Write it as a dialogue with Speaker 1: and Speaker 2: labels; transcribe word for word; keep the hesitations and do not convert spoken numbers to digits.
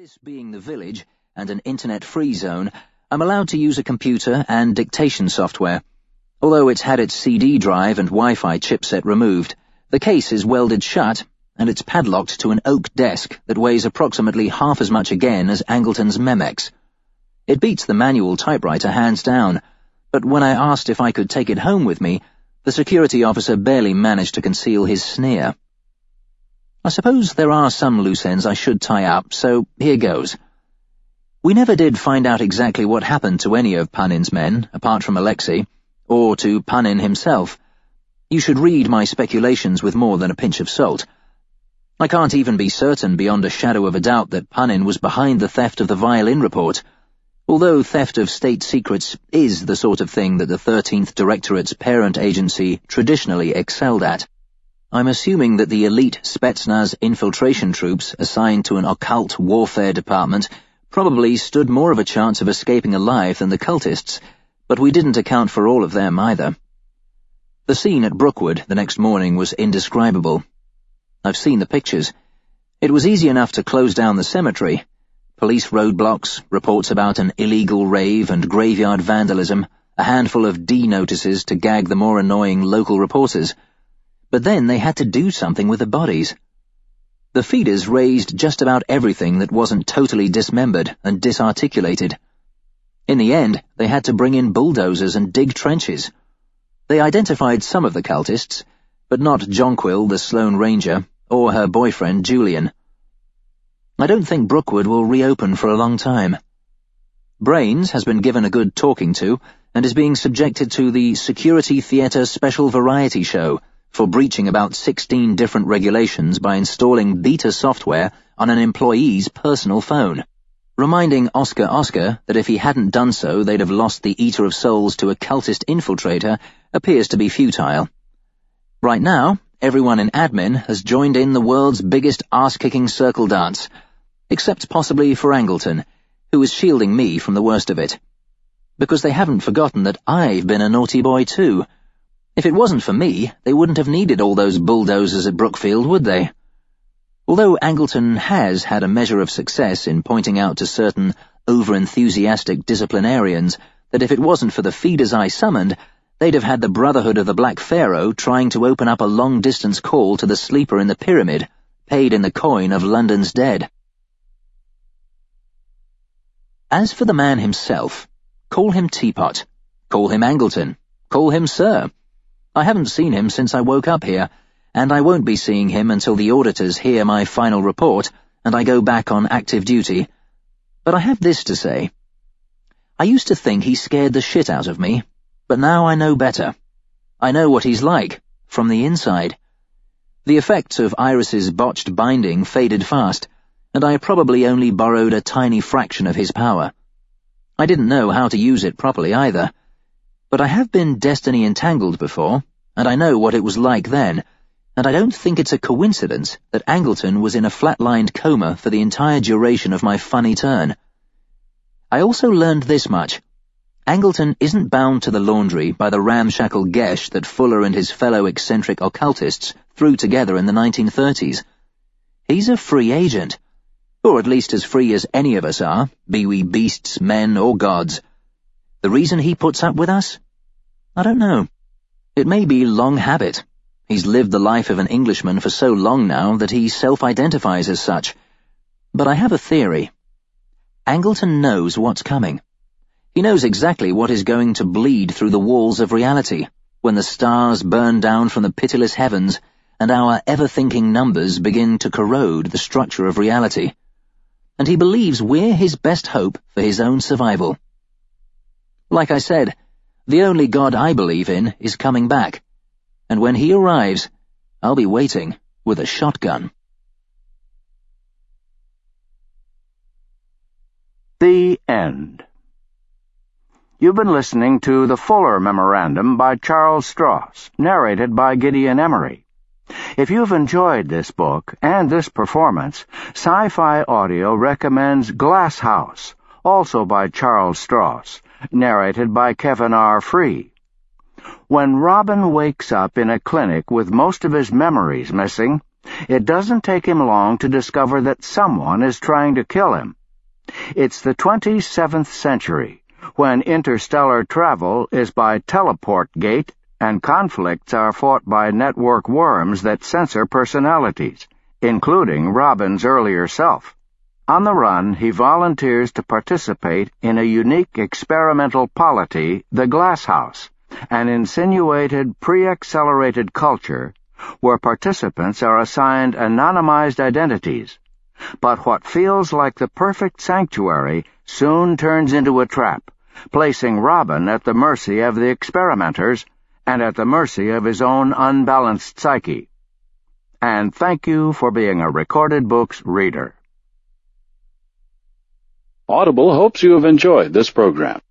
Speaker 1: This being the village and an internet-free zone, I'm allowed to use a computer and dictation software. Although it's had its C D drive and Wi-Fi chipset removed, the case is welded shut and it's padlocked to an oak desk that weighs approximately half as much again as Angleton's Memex. It beats the manual typewriter hands down, but when I asked if I could take it home with me, the security officer barely managed to conceal his sneer. I suppose there are some loose ends I should tie up, so here goes. We never did find out exactly what happened to any of Panin's men, apart from Alexei, or to Panin himself. You should read my speculations with more than a pinch of salt. I can't even be certain beyond a shadow of a doubt that Panin was behind the theft of the violin report, although theft of state secrets is the sort of thing that the thirteenth Directorate's parent agency traditionally excelled at. I'm assuming that the elite Spetsnaz infiltration troops assigned to an occult warfare department probably stood more of a chance of escaping alive than the cultists, but we didn't account for all of them either. The scene at Brookwood the next morning was indescribable. I've seen the pictures. It was easy enough to close down the cemetery. Police roadblocks, reports about an illegal rave and graveyard vandalism, a handful of D notices to gag the more annoying local reporters. But then they had to do something with the bodies. The feeders raised just about everything that wasn't totally dismembered and disarticulated. In the end, they had to bring in bulldozers and dig trenches. They identified some of the cultists, but not Jonquil, the Sloane Ranger, or her boyfriend, Julian. I don't think Brookwood will reopen for a long time. Brains has been given a good talking to and is being subjected to the Security Theatre Special Variety Show for breaching about sixteen different regulations by installing beta software on an employee's personal phone. Reminding Oscar Oscar that if he hadn't done so they'd have lost the Eater of Souls to a cultist infiltrator appears to be futile. Right now, everyone in admin has joined in the world's biggest arse-kicking circle dance, except possibly for Angleton, who is shielding me from the worst of it. Because they haven't forgotten that I've been a naughty boy too. If it wasn't for me, they wouldn't have needed all those bulldozers at Brookfield, would they? Although Angleton has had a measure of success in pointing out to certain over-enthusiastic disciplinarians that if it wasn't for the feeders I summoned, they'd have had the Brotherhood of the Black Pharaoh trying to open up a long-distance call to the sleeper in the pyramid, paid in the coin of London's dead. As for the man himself, call him Teapot, call him Angleton, call him Sir. I haven't seen him since I woke up here, and I won't be seeing him until the auditors hear my final report and I go back on active duty. But I have this to say. I used to think he scared the shit out of me, but now I know better. I know what he's like, from the inside. The effects of Iris's botched binding faded fast, and I probably only borrowed a tiny fraction of his power. I didn't know how to use it properly either. But I have been destiny entangled before, and I know what it was like then, and I don't think it's a coincidence that Angleton was in a flatlined coma for the entire duration of my funny turn. I also learned this much. Angleton isn't bound to the laundry by the ramshackle gesh that Fuller and his fellow eccentric occultists threw together in the nineteen thirties. He's a free agent, or at least as free as any of us are, be we beasts, men, or gods. The reason he puts up with us? I don't know. It may be long habit. He's lived the life of an Englishman for so long now that he self-identifies as such. But I have a theory. Angleton knows what's coming. He knows exactly what is going to bleed through the walls of reality when the stars burn down from the pitiless heavens and our ever-thinking numbers begin to corrode the structure of reality. And he believes we're his best hope for his own survival. Like I said, the only God I believe in is coming back, and when he arrives, I'll be waiting with a shotgun.
Speaker 2: The End. You've been listening to The Fuller Memorandum by Charles Stross, narrated by Gideon Emery. If you've enjoyed this book and this performance, Sci-Fi Audio recommends Glass House, also by Charles Stross, narrated by Kevin R. Free. When Robin wakes up in a clinic with most of his memories missing, It doesn't take him long to discover that someone is trying to kill him. It's the twenty-seventh century, when interstellar travel is by teleport gate and conflicts are fought by network worms that censor personalities, including Robin's earlier self. On the run, he volunteers to participate in a unique experimental polity, the Glass House, an insinuated pre-accelerated culture where participants are assigned anonymized identities. But what feels like the perfect sanctuary soon turns into a trap, placing Robin at the mercy of the experimenters and at the mercy of his own unbalanced psyche. And thank you for being a Recorded Books reader.
Speaker 3: Audible hopes you have enjoyed this program.